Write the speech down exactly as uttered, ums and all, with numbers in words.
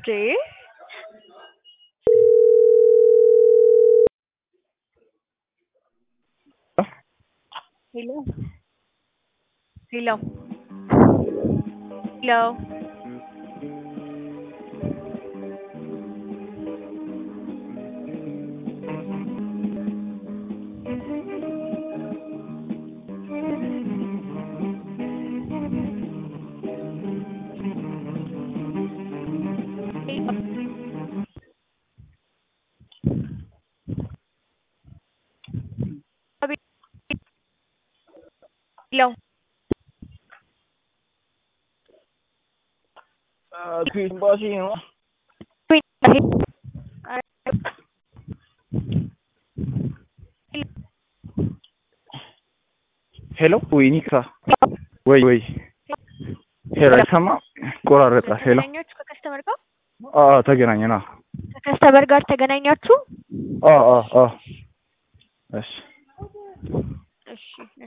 Day. Hello. Hello. Hello. Hello. Uh, Queen Bossy, you know. Hello, Winika. Wait, wait. ሄሎ አይሰማ ቆራረጠ ሄሎ ተገናኛችሁ ከከስተመር ጋር አዎ ተገናኘና ከከስተመር ጋር ተገናኛችሁ አዎ አዎ እሺ እሺ